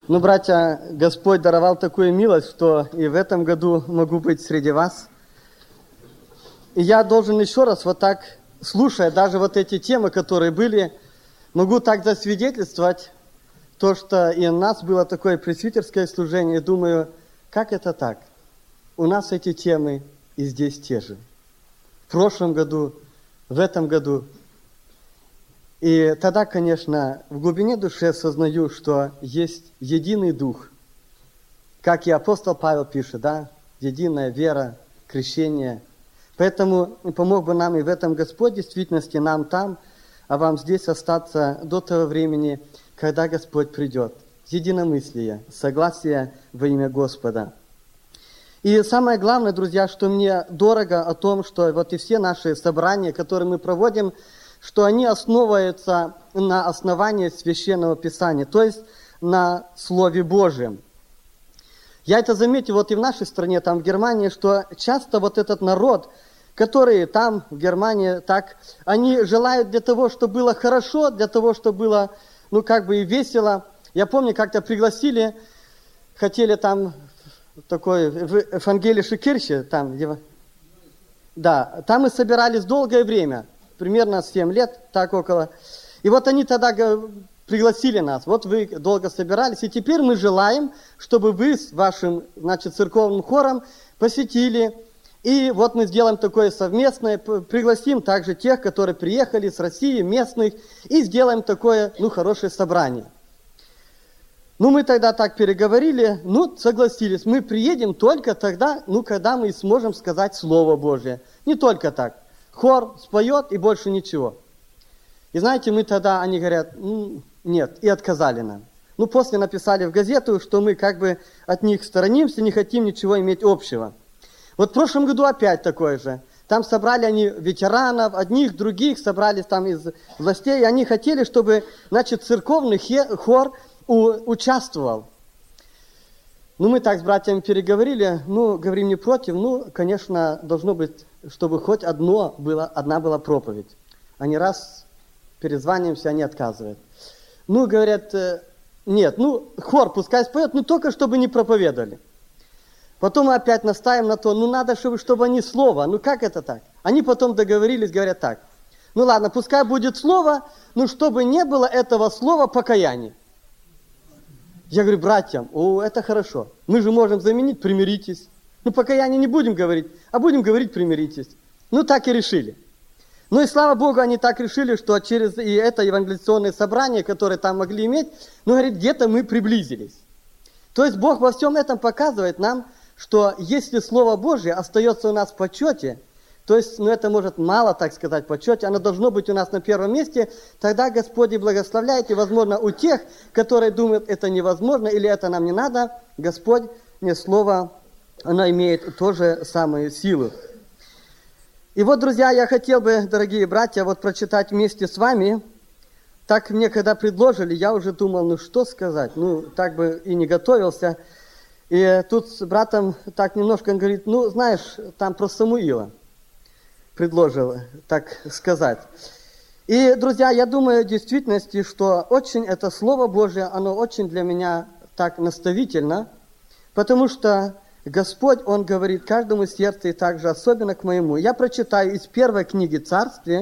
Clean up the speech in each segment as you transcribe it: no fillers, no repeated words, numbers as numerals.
Ну, братья, Господь даровал такую милость, что и в этом году могу быть среди вас. И я должен еще раз вот так, слушая даже вот эти темы, которые были, могу так засвидетельствовать то, что и у нас было такое пресвитерское служение. И думаю, как это так? У нас эти темы и здесь те же. В прошлом году, в этом году. И тогда, конечно, в глубине души осознаю, что есть единый Дух. Как и апостол Павел пишет, да? Единая вера, крещение. Поэтому помог бы нам и в этом Господь, в действительности, нам там, а вам здесь остаться до того времени, когда Господь придет. Единомыслие, согласие во имя Господа. И самое главное, друзья, что мне дорого о том, что вот и все наши собрания, которые мы проводим, что они основываются на основании Священного Писания, то есть на Слове Божьем. Я это заметил вот и в нашей стране, там в Германии, что часто вот этот народ, который там в Германии, так, они желают для того, чтобы было хорошо, для того, чтобы было, ну, как бы и весело. Я помню, как-то пригласили, хотели там такой в Евангелише Кирхе, там, да, там мы собирались долгое время, примерно 7 лет, так около. И вот они тогда пригласили нас. Вот вы долго собирались, и теперь мы желаем, чтобы вы с вашим, значит, церковным хором посетили. И вот мы сделаем такое совместное, пригласим также тех, которые приехали с России, местных, и сделаем такое, ну, хорошее собрание. Ну, мы тогда так переговорили, ну, согласились. Мы приедем только тогда, ну, когда мы сможем сказать Слово Божие. Не только так. Хор споет и больше ничего. И знаете, мы тогда, они говорят, нет, и отказали нам. Ну, после написали в газету, что мы как бы от них сторонимся, не хотим ничего иметь общего. Вот в прошлом году опять такое же. Там собрали они ветеранов, одних, других, собрались там из властей, и они хотели, чтобы, значит, церковный хор участвовал. Ну, мы так с братьями переговорили, ну, говорим, не против, ну, конечно, должно быть, чтобы хоть одна была проповедь. А не раз перезваниваемся, они отказывают. Ну, говорят, нет, ну, хор пускай споет, но только чтобы не проповедовали. Потом мы опять настаиваем на то, ну, надо, чтобы они слово, ну, как это так? Они потом договорились, говорят так, ну, ладно, пускай будет слово, но чтобы не было этого слова покаяние. Я говорю, братьям, это хорошо. Мы же можем заменить «примиритесь». Ну, покаяние не будем говорить, а будем говорить «примиритесь». Ну, так и решили. Ну, и слава Богу, они так решили, что через и это евангелизационное собрание, которое там могли иметь, ну, говорит, где-то мы приблизились. То есть Бог во всем этом показывает нам, что если Слово Божье остается у нас в почете, то есть, ну, это может мало, так сказать, почете, оно должно быть у нас на первом месте, тогда Господь и благословляет, и, возможно, у тех, которые думают, это невозможно, или это нам не надо, Господь, не слово, оно имеет тоже самую силу. И вот, друзья, я хотел бы, дорогие братья, вот прочитать вместе с вами, так мне когда предложили, я уже думал, ну, что сказать, ну, так бы и не готовился, и тут с братом так немножко он говорит, ну, знаешь, там про Самуила предложил, так сказать. И, друзья, я думаю в действительности, что очень это Слово Божие, оно очень для меня так наставительно, потому что Господь, Он говорит каждому сердцу и также особенно к моему. Я прочитаю из первой книги Царствия,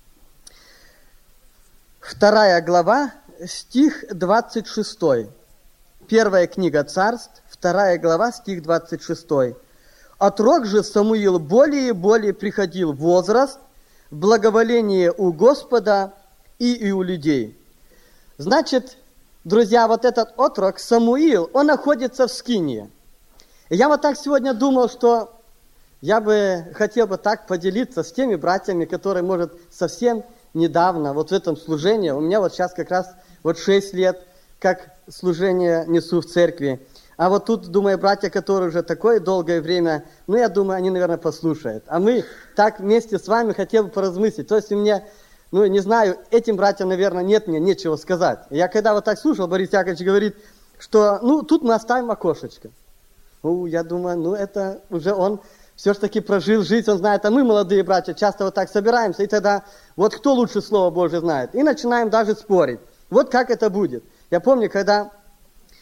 2 глава, стих 26. Первая книга Царств, 2 глава, стих 26. «Отрок же Самуил более и более приходил в возраст, в благоволение у Господа и у людей». Значит, друзья, вот этот отрок Самуил, он находится в скинии. И я вот так сегодня думал, что я бы хотел бы так поделиться с теми братьями, которые, может, совсем недавно, вот в этом служении, у меня вот сейчас как раз вот 6 лет, как служение несу в церкви. А вот тут, думаю, братья, которые уже такое долгое время, ну, я думаю, они, наверное, послушают. А мы так вместе с вами хотели бы поразмыслить. То есть у меня, ну, не знаю, этим братьям, наверное, мне нечего сказать. Я когда вот так слушал, Борис Яковлевич говорит, что, ну, тут мы оставим окошечко. Я думаю, ну, это уже он все-таки прожил жизнь, он знает, а мы, молодые братья, часто вот так собираемся, и тогда вот кто лучше Слово Божие знает. И начинаем даже спорить. Вот как это будет. Я помню, когда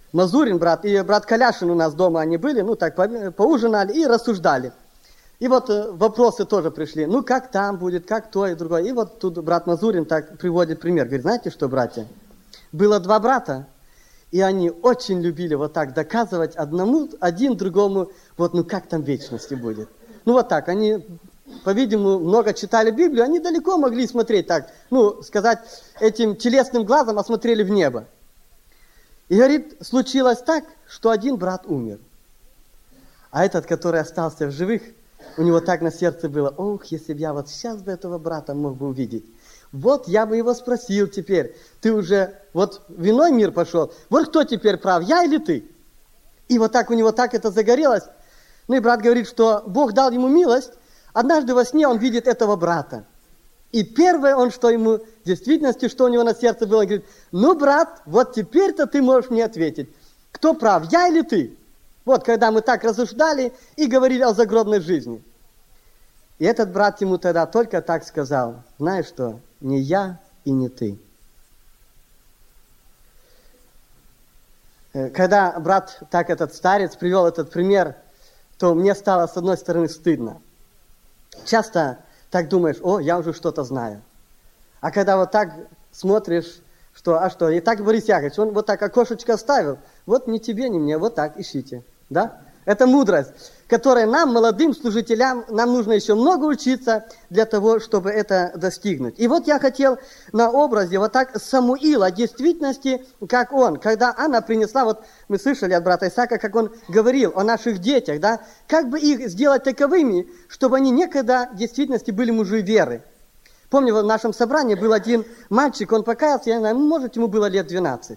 Мазурин, брат, и брат Каляшин у нас дома они были, ну так поужинали и рассуждали. И вот вопросы тоже пришли. Ну, как там будет, как то и другое. И вот тут брат Мазурин так приводит пример. Говорит, знаете что, братья? Было два брата, и они очень любили вот так доказывать один другому, вот ну как там в вечности будет. Ну вот так, они, по-видимому, много читали Библию, они далеко могли смотреть так, ну, сказать, этим телесным глазом осмотрели в небо. И говорит, случилось так, что один брат умер. А этот, который остался в живых, у него так на сердце было, ох, если бы я вот сейчас бы этого брата мог бы увидеть. Вот я бы его спросил теперь, ты уже вот в иной мир пошел, вот кто теперь прав, я или ты? И вот так у него так это загорелось. Ну и брат говорит, что Бог дал ему милость, однажды во сне он видит этого брата. И первое, он что ему, в действительности, что у него на сердце было, он говорит, ну, брат, вот теперь-то ты можешь мне ответить, кто прав, я или ты? Вот, когда мы так рассуждали и говорили о загробной жизни. И этот брат ему тогда только так сказал, знаешь что, не я и не ты. Когда брат, так этот старец, привел этот пример, то мне стало, с одной стороны, стыдно. Часто так думаешь, о, я уже что-то знаю. А когда вот так смотришь, что, и так Борис Яковлевич, он вот так окошечко оставил, вот ни тебе, ни мне, вот так ищите, да? Это мудрость, которой нам, молодым служителям, нам нужно еще много учиться для того, чтобы это достигнуть. И вот я хотел на образе вот так Самуила, действительности, как он, когда Анна принесла, вот мы слышали от брата Исаака, как он говорил о наших детях, да, как бы их сделать таковыми, чтобы они некогда в действительности были мужи веры. Помню, в нашем собрании был один мальчик, он покаялся, я не знаю, может, ему было лет 12.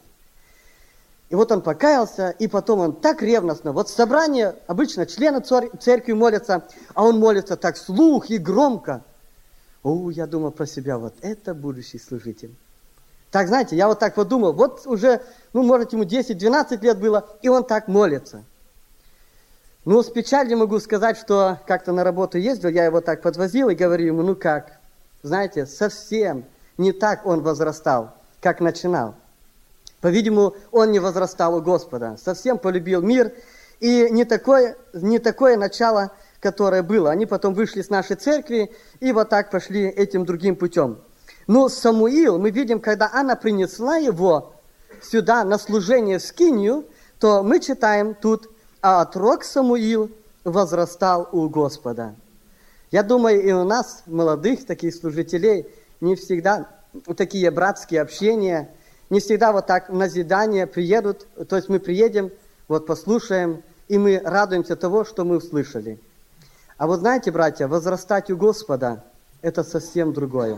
И вот он покаялся, и потом он так ревностно. Вот в собрании обычно члены церкви молятся, а он молится так вслух и громко. О, я думал про себя, вот это будущий служитель. Так, знаете, я вот так вот думал, вот уже, ну, может, ему 10-12 лет было, и он так молится. Ну, с печалью могу сказать, что как-то на работу ездил, я его так подвозил и говорю ему, ну как, знаете, совсем не так он возрастал, как начинал. По-видимому, он не возрастал у Господа, совсем полюбил мир, и не такое начало, которое было. Они потом вышли с нашей церкви и вот так пошли этим другим путем. Но Самуил, мы видим, когда Анна принесла его сюда на служение в скинию, то мы читаем тут, а отрок Самуил возрастал у Господа. Я думаю, и у нас, молодых таких служителей, не всегда такие братские общения, не всегда вот так в назидание приедут, то есть мы приедем, вот послушаем, и мы радуемся того, что мы услышали. А вот знаете, братья, возрастать у Господа – это совсем другое.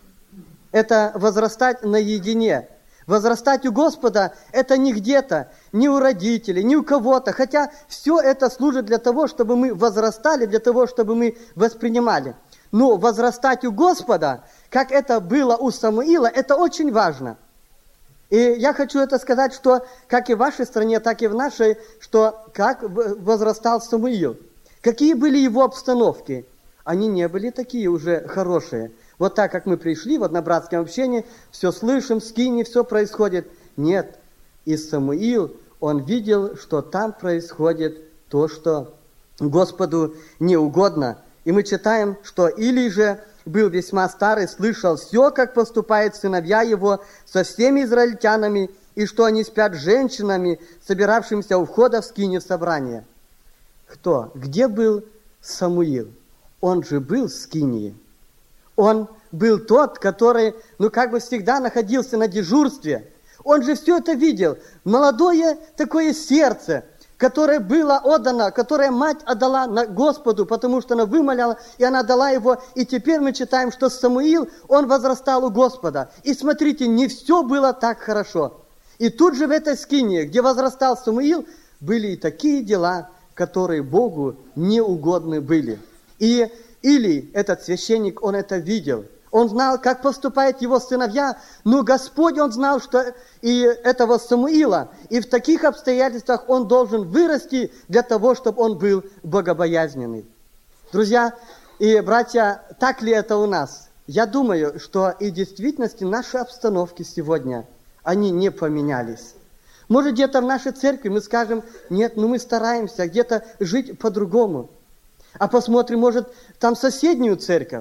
Это возрастать наедине. Возрастать у Господа – это не где-то, не у родителей, не у кого-то, хотя все это служит для того, чтобы мы возрастали, для того, чтобы мы воспринимали. Но возрастать у Господа, как это было у Самуила, это очень важно. И я хочу это сказать, что как и в вашей стране, так и в нашей, что как возрастал Самуил. Какие были его обстановки? Они не были такие уже хорошие. Вот так, как мы пришли вот на братском общении, все слышим, скини, все происходит. Нет. И Самуил, он видел, что там происходит то, что Господу не угодно. И мы читаем, что Илий же был весьма старый, слышал все, как поступают сыновья его со всеми израильтянами, и что они спят с женщинами, собиравшимися у входа в скинию собрания. Кто? Где был Самуил? Он же был в скинии. Он был тот, который, как бы всегда находился на дежурстве. Он же все это видел. Молодое такое сердце, которое было отдано, которое мать отдала Господу, потому что она вымоляла, и она дала его. И теперь мы читаем, что Самуил, он возрастал у Господа. И смотрите, не все было так хорошо. И тут же в этой скинии, где возрастал Самуил, были и такие дела, которые Богу неугодны были. И Илий, этот священник, он это видел. Он знал, как поступают его сыновья, но Господь, он знал, что и этого Самуила, и в таких обстоятельствах он должен вырасти для того, чтобы он был богобоязненный. Друзья и братья, так ли это у нас? Я думаю, что и в действительности наши обстановки сегодня, они не поменялись. Может, где-то в нашей церкви мы скажем, нет, ну мы стараемся где-то жить по-другому. А посмотрим, может, там соседнюю церковь.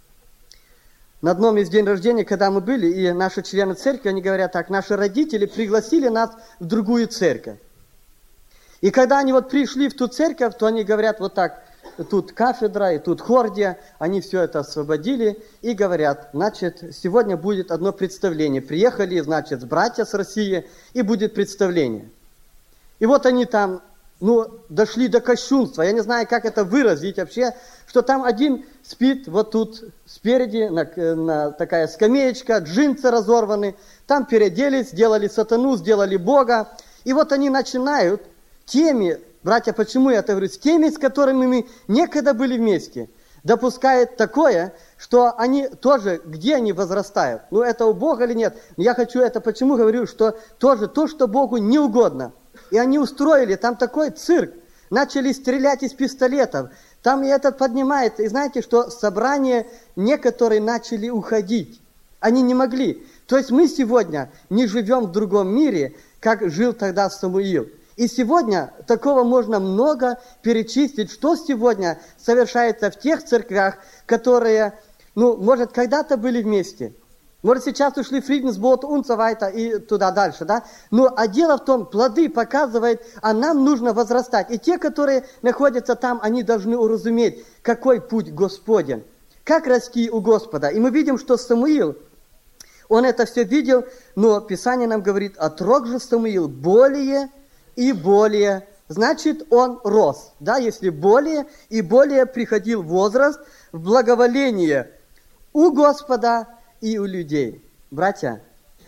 На одном из день рождения, когда мы были, и наши члены церкви, они говорят так, наши родители пригласили нас в другую церковь. И когда они вот пришли в ту церковь, то они говорят вот так, тут кафедра, и тут хордия, они все это освободили и говорят, значит, сегодня будет одно представление. Приехали, значит, братья с России, и будет представление. И вот они там, дошли до кощунства. Я не знаю, как это выразить вообще, что там один спит вот тут спереди, на такая скамеечка, джинсы разорваны, там переоделись, сделали сатану, сделали Бога. И вот они начинают теми, братья, почему я это говорю, с теми, с которыми мы некогда были вместе, допускает такое, что они тоже, где они возрастают. Это у Бога или нет? Но я хочу это, почему говорю, что тоже то, что Богу не угодно. И они устроили там такой цирк, начали стрелять из пистолетов, там и этот поднимает. И знаете, что собрания некоторые начали уходить. Они не могли. То есть мы сегодня не живем в другом мире, как жил тогда Самуил. И сегодня такого можно много перечислить, что сегодня совершается в тех церквях, которые, может, когда-то были вместе. Может, сейчас ушли Фриденсбот, Унцевайта и туда дальше, да? А дело в том, плоды показывают, а нам нужно возрастать. И те, которые находятся там, они должны уразуметь, какой путь Господен, как расти у Господа. И мы видим, что Самуил, он это все видел, но Писание нам говорит, отрок же Самуил более и более, значит, он рос. Да, если более и более приходил возраст в благоволение у Господа и у людей. Братья,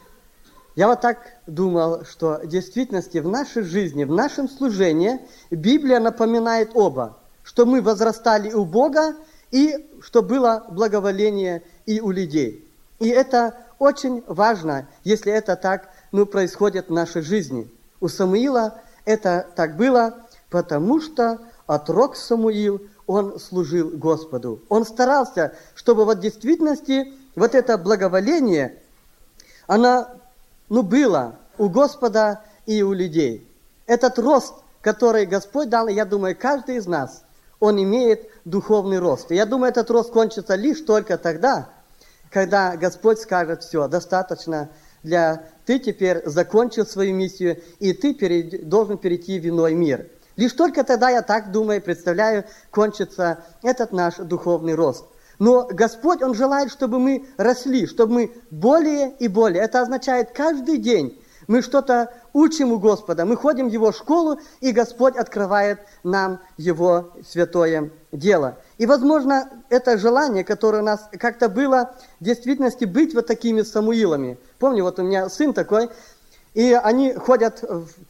я вот так думал, что в действительности в нашей жизни, в нашем служении Библия напоминает оба, что мы возрастали у Бога и что было благоволение и у людей. И это очень важно, если это так происходит в нашей жизни. У Самуила это так было, потому что отрок Самуил, он служил Господу. Он старался, чтобы в действительности вот это благоволение, оно было у Господа и у людей. Этот рост, который Господь дал, я думаю, каждый из нас, он имеет духовный рост. И я думаю, этот рост кончится лишь только тогда, когда Господь скажет, все, достаточно, ты теперь закончил свою миссию, и ты должен перейти в иной мир. Лишь только тогда, я так думаю, представляю, кончится этот наш духовный рост. Но Господь, Он желает, чтобы мы росли, чтобы мы более и более. Это означает, каждый день мы что-то учим у Господа, мы ходим в Его школу, и Господь открывает нам Его святое дело. И, возможно, это желание, которое у нас как-то было в действительности быть вот такими Самуилами. Помню, вот у меня сын такой, и они ходят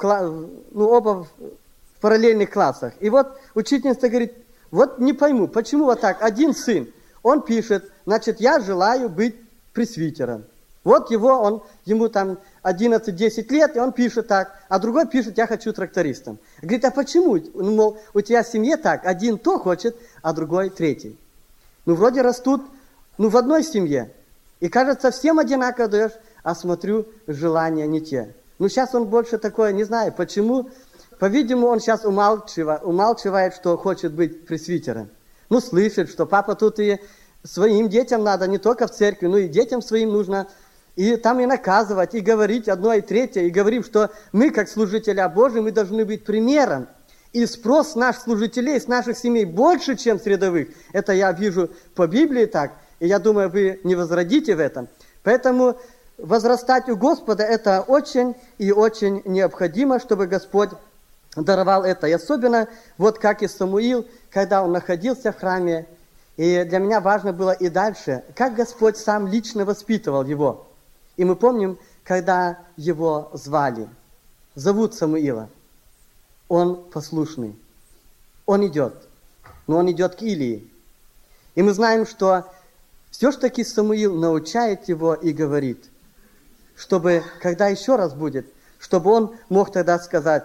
оба в параллельных классах. И вот учительница говорит, вот не пойму, почему вот так, один сын, он пишет, значит, я желаю быть пресвитером. Вот ему там 11-10 лет, и он пишет так, а другой пишет, я хочу трактористом. Говорит, а почему? Мол, у тебя в семье так, один то хочет, а другой третий. Вроде растут, в одной семье. И кажется, всем одинаково даешь, а смотрю, желания не те. Сейчас он больше такое, не знаю, почему. По-видимому, он сейчас умалчивает, что хочет быть пресвитером. Слышит, что папа тут и своим детям надо, не только в церкви, но и детям своим нужно. И там и наказывать, и говорить одно и третье, и говорим, что мы, как служителя Божьи, мы должны быть примером. И спрос наших служителей, с наших семей больше, чем с рядовых. Это я вижу по Библии так, и я думаю, вы не возродите в этом. Поэтому возрастать у Господа, это очень и очень необходимо, чтобы Господь даровал это. И особенно, вот как и Самуил, когда он находился в храме, и для меня важно было и дальше, как Господь сам лично воспитывал его. И мы помним, когда его звали, зовут Самуила, он послушный, он идет, но он идет к Илии. И мы знаем, что все-таки Самуил научает его и говорит, чтобы, когда еще раз будет, чтобы он мог тогда сказать,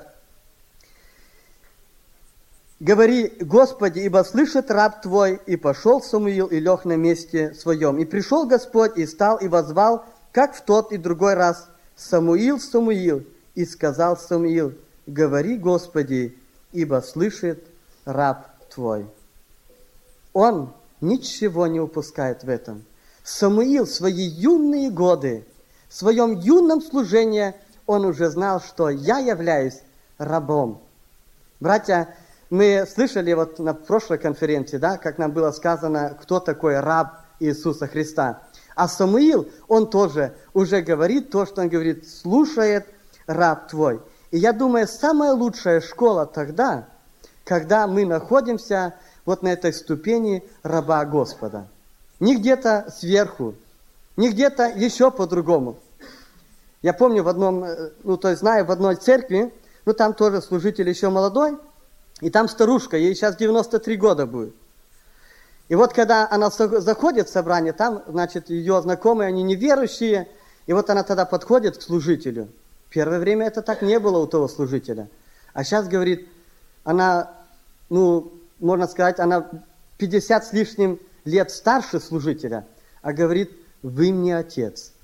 «Говори, Господи, ибо слышит раб Твой». И пошел Самуил, и лег на месте своем. И пришел Господь, и стал, и воззвал, как в тот и другой раз, «Самуил, Самуил». и сказал Самуил: говори, Господи, ибо слышит раб Твой. Он ничего не упускает в этом. Самуил в свои юные годы, в своем юном служении, он уже знал, что я являюсь рабом. Братья, мы слышали вот на прошлой конференции, да, как нам было сказано, кто такой раб Иисуса Христа. А Самуил, он тоже уже говорит то, что он говорит: слушает раб твой. И я думаю, самая лучшая школа тогда, когда мы находимся вот на этой ступени раба Господа. Не где-то сверху, не где-то еще по-другому. Я помню в одном, знаю, в одной церкви, там тоже служитель еще молодой, и там старушка, ей сейчас 93 года будет. И вот когда она заходит в собрание, там, значит, ее знакомые, они неверующие, и вот она тогда подходит к служителю. Первое время это так не было у того служителя. А сейчас, говорит, она, можно сказать, она 50 с лишним лет старше служителя, а говорит: вы мне отец.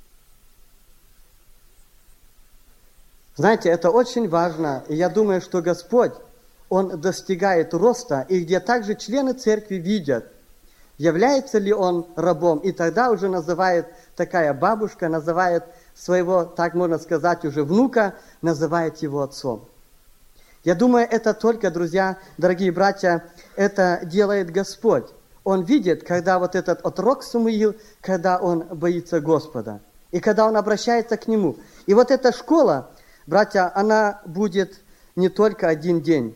Знаете, это очень важно, и я думаю, что Господь, Он достигает роста, и где также члены церкви видят, является ли он рабом, и тогда уже называет такая бабушка, называет своего, так можно сказать, уже внука, называет его отцом. Я думаю, это только, друзья, дорогие братья, это делает Господь. Он видит, когда вот этот отрок Самуил, когда он боится Господа, и когда он обращается к Нему. И вот эта школа, братья, она будет не только один день.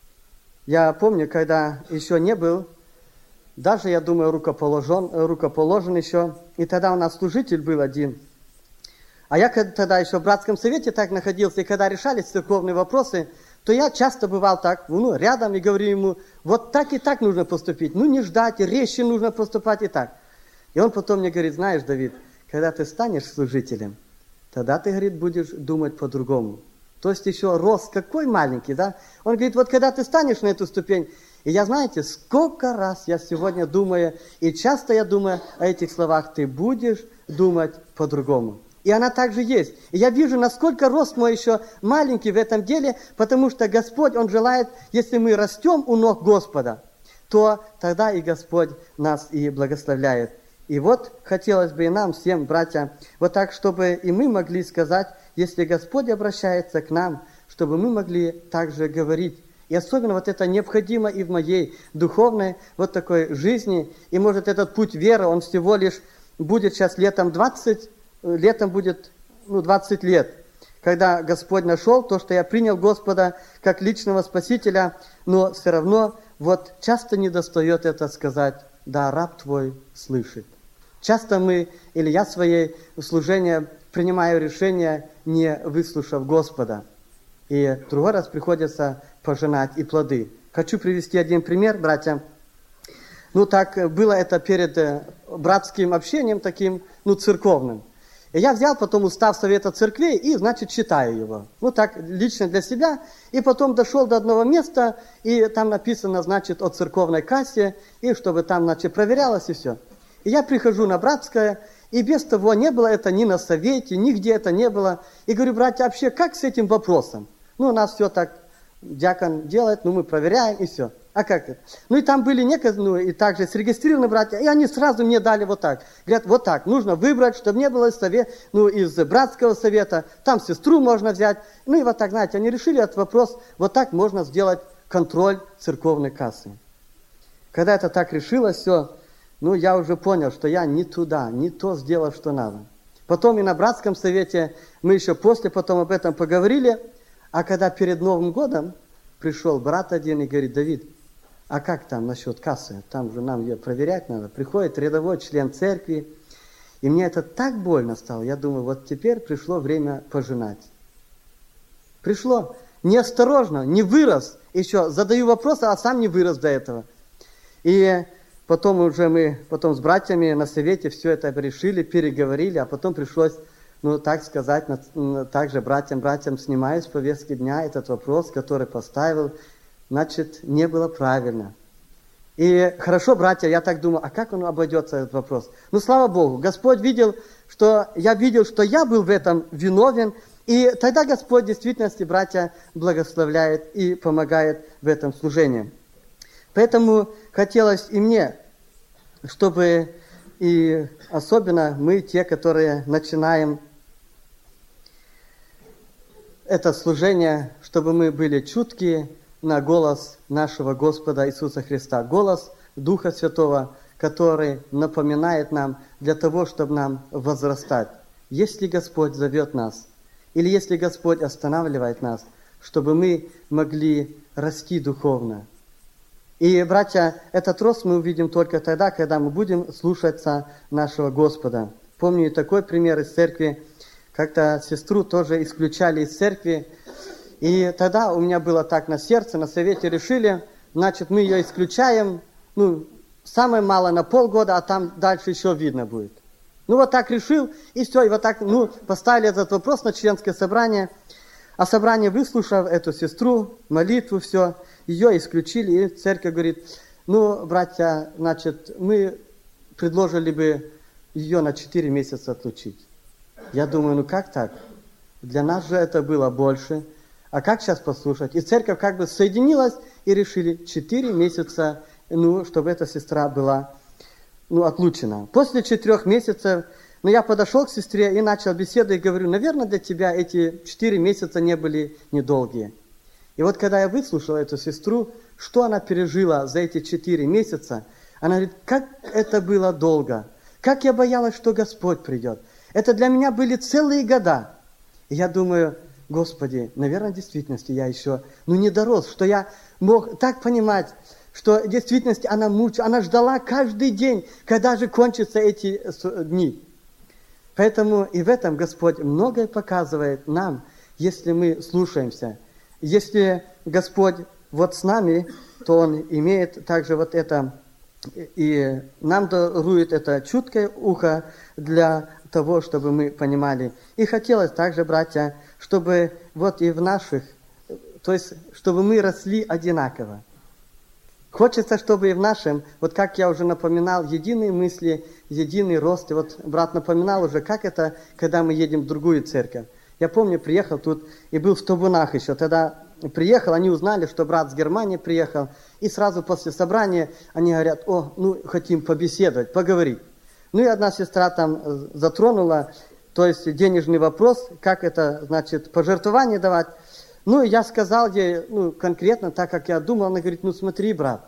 Я помню, когда еще не был, даже, я думаю, рукоположен еще, и тогда у нас служитель был один. А я тогда еще в братском совете так находился, и когда решались церковные вопросы, то я часто бывал так, рядом, и говорю ему: вот так и так нужно поступить, не ждать, резче нужно поступать и так. И он потом мне говорит: знаешь, Давид, когда ты станешь служителем, тогда ты, говорит, будешь думать по-другому. То есть еще рост какой маленький, да? Он говорит: вот когда ты станешь на эту ступень, и я, знаете, сколько раз я сегодня думаю, и часто я думаю о этих словах: ты будешь думать по-другому. И она также есть. И я вижу, насколько рост мой еще маленький в этом деле, потому что Господь, Он желает, если мы растем у ног Господа, то тогда и Господь нас и благословляет. И вот хотелось бы и нам всем, братья, вот так, чтобы и мы могли сказать, если Господь обращается к нам, чтобы мы могли также говорить. И особенно вот это необходимо и в моей духовной вот такой жизни. И может этот путь веры, он всего лишь будет сейчас летом будет 20 лет, когда Господь нашел то, что я принял Господа как личного Спасителя, но все равно вот часто недостает это сказать: да, раб твой слышит. Часто мы, или я своей служении принимаю решение, не выслушав Господа. И другой раз приходится пожинать и плоды. Хочу привести один пример, братья. Так было это перед братским общением таким, церковным. И я взял потом устав Совета Церквей и, значит, читаю его. Так, лично для себя. И потом дошел до одного места, и там написано, значит, о церковной кассе, и чтобы там, значит, проверялось и все. И я прихожу на братское, и без того не было это ни на совете, нигде это не было. И говорю: братья, вообще, как с этим вопросом? У нас все так, диакон делает, мы проверяем, и все. А как это? И там были некоторые, и также зарегистрированы братья, и они сразу мне дали вот так. Говорят: вот так, нужно выбрать, чтобы не было из братского совета, там сестру можно взять. И вот так, знаете, они решили этот вопрос, вот так можно сделать контроль церковной кассы. Когда это так решилось, все, я уже понял, что я не туда, не то сделал, что надо. Потом и на братском совете мы еще потом об этом поговорили, а когда перед Новым годом пришел брат один и говорит: Давид, а как там насчет кассы? Там же нам ее проверять надо. Приходит рядовой член церкви, и мне это так больно стало. Я думаю, вот теперь пришло время пожинать. Пришло неосторожно, не вырос. Еще задаю вопросы, а сам не вырос до этого. И потом мы с братьями на совете все это решили, переговорили, а потом пришлось, так сказать, также братьям снимая с повестки дня этот вопрос, который поставил, значит, не было правильно. И хорошо, братья, я так думаю, а как он обойдется, этот вопрос? Слава Богу, Господь видел, что я был в этом виновен, И тогда Господь в действительности, братья, благословляет и помогает в этом служении. Поэтому хотелось и мне, чтобы и особенно мы, те, которые начинаем это служение, чтобы мы были чуткие на голос нашего Господа Иисуса Христа, голос Духа Святого, который напоминает нам для того, чтобы нам возрастать. Если Господь зовет нас, или если Господь останавливает нас, чтобы мы могли расти духовно. И, братья, этот рост мы увидим только тогда, когда мы будем слушаться нашего Господа. Помню такой пример из церкви. Как-то сестру тоже исключали из церкви. И тогда у меня было так на сердце, на совете решили, значит, мы ее исключаем, самое мало на полгода, а там дальше еще видно будет. Вот так решил, и все, и вот так, поставили этот вопрос на членское собрание. А собрание, выслушав эту сестру, молитву, все, ее исключили, и церковь говорит, братья, значит, мы предложили бы ее на 4 месяца отлучить. Я думаю, как так? Для нас же это было больше. А как сейчас послушать? И церковь как бы соединилась и решили 4 месяца, чтобы эта сестра была отлучена. После 4 месяцев, я подошел к сестре и начал беседу, и говорю, наверное, для тебя эти 4 месяца не были недолгие. И вот когда я выслушал эту сестру, что она пережила за эти 4 месяца, она говорит, как это было долго, как я боялась, что Господь придет. Это для меня были целые года. И я думаю, Господи, наверное, в действительности я еще не дорос, что я мог так понимать, что в действительности она мучилась, она ждала каждый день, когда же кончатся эти дни. Поэтому и в этом Господь многое показывает нам, если мы слушаемся. Если Господь с нами, то Он имеет также это, и нам дарует это чуткое ухо для того, чтобы мы понимали. И хотелось также, братья, чтобы и в наших, то есть, чтобы мы росли одинаково. Хочется, чтобы и в нашем, как я уже напоминал, единые мысли, единый рост. И брат напоминал уже, как это, когда мы едем в другую церковь. Я помню, приехал тут и был в Тобунах еще. Тогда приехал, они узнали, что брат с Германии приехал. И сразу после собрания они говорят, хотим побеседовать, поговорить. И одна сестра там затронула, то есть денежный вопрос, как это, значит, пожертвование давать. Я сказал ей, конкретно, так как я думал, она говорит, смотри, брат,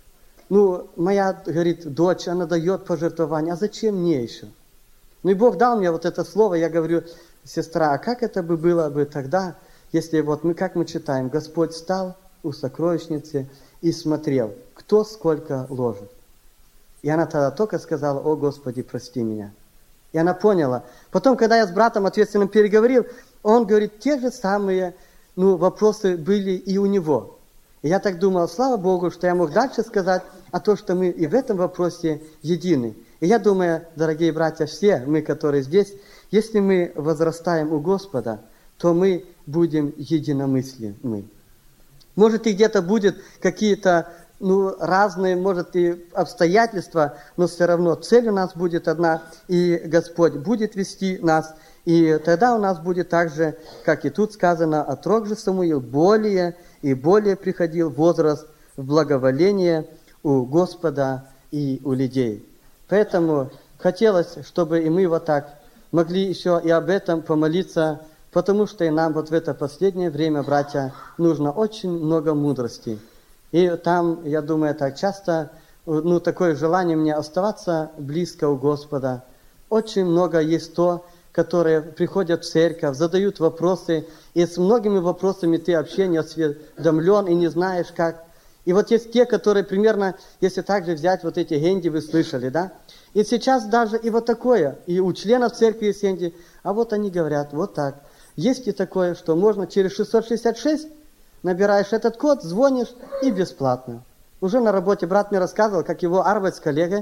моя, говорит, дочь, она дает пожертвование, а зачем мне еще? И Бог дал мне это слово, я говорю, сестра, а как это было бы тогда, если как мы читаем, Господь встал у сокровищницы и смотрел, кто сколько ложит. И она тогда только сказала, о, Господи, прости меня. И она поняла. Потом, когда я с братом ответственным переговорил, он говорит, те же самые вопросы были и у него. И я так думал, слава Богу, что я мог дальше сказать, а то, что мы и в этом вопросе едины. И я думаю, дорогие братья, все мы, которые здесь, если мы возрастаем у Господа, то мы будем единомысленны. Может, и где-то будет какие-то разные, может, и обстоятельства, но все равно цель у нас будет одна, и Господь будет вести нас. И тогда у нас будет так же, как и тут сказано, отрок же Самуил более и более приходил возраст в благоволение у Господа и у людей. Поэтому хотелось, чтобы и мы так могли еще и об этом помолиться, потому что и нам в это последнее время, братья, нужно очень много мудрости. И там, я думаю, так часто, такое желание мне оставаться близко у Господа. Очень много есть то, которые приходят в церковь, задают вопросы, и с многими вопросами ты вообще не осведомлен и не знаешь как. И есть те, которые примерно, если также взять эти генди, вы слышали, да? И сейчас даже и такое, и у членов церкви есть генди, а они говорят так. Есть и такое, что можно через 666 набираешь этот код, звонишь и бесплатно. Уже на работе брат мне рассказывал, как его коллега,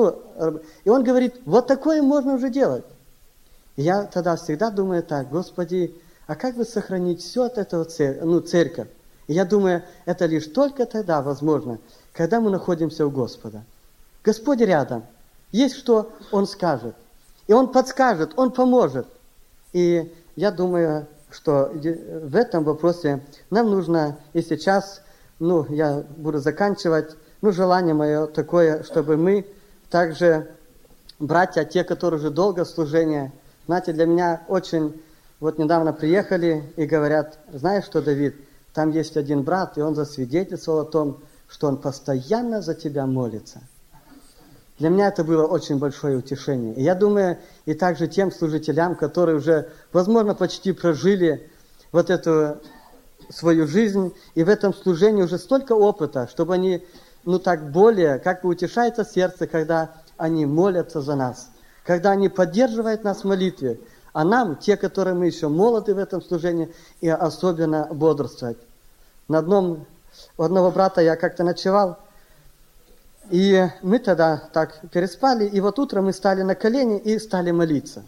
и он говорит, такое можно уже делать. И я тогда всегда думаю так, Господи, а как бы сохранить все от этого церковь? И я думаю, это лишь только тогда возможно, когда мы находимся у Господа. Господь рядом. Есть что Он скажет. И Он подскажет, Он поможет. И я думаю, что в этом вопросе нам нужно и сейчас, я буду заканчивать, желание мое такое, чтобы мы также, братья, те, которые уже долго в служении, знаете, для меня очень, недавно приехали и говорят, знаешь что, Давид, там есть один брат, и он засвидетельствовал о том, что он постоянно за тебя молится. Для меня это было очень большое утешение. И я думаю, и также тем служителям, которые уже, возможно, почти прожили эту свою жизнь, и в этом служении уже столько опыта, чтобы они, так более, утешается сердце, когда они молятся за нас, когда они поддерживают нас в молитве, а нам, те, которые мы еще молоды в этом служении, и особенно бодрствовать. У одного брата я как-то ночевал, и мы тогда так переспали, и утром мы стали на колени и стали молиться.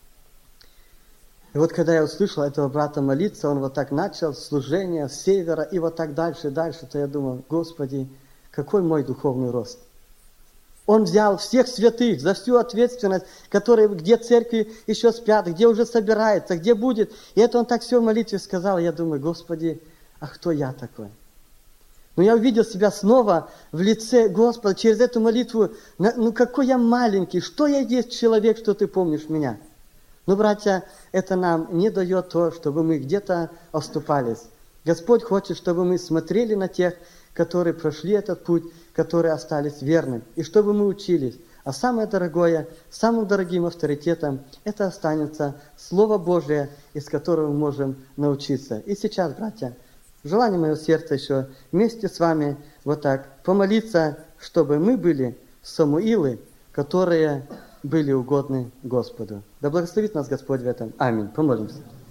И когда я услышал этого брата молиться, он так начал служение с севера, и так дальше, то я думал, Господи, какой мой духовный рост. Он взял всех святых за всю ответственность, где церкви еще спят, где уже собирается, где будет. И это он так все в молитве сказал. Я думаю, Господи, а кто я такой? Но я увидел себя снова в лице Господа через эту молитву. Какой я маленький, что я есть человек, что ты помнишь меня? Братья, это нам не дает то, чтобы мы где-то оступались. Господь хочет, чтобы мы смотрели на тех, которые прошли этот путь, которые остались верными, и чтобы мы учились. А самое дорогое, самым дорогим авторитетом, это останется Слово Божие, из которого мы можем научиться. И сейчас, братья, желание моего сердца еще вместе с вами помолиться, чтобы мы были Самуилы, которые были угодны Господу. Да благословит нас Господь в этом. Аминь. Помолимся.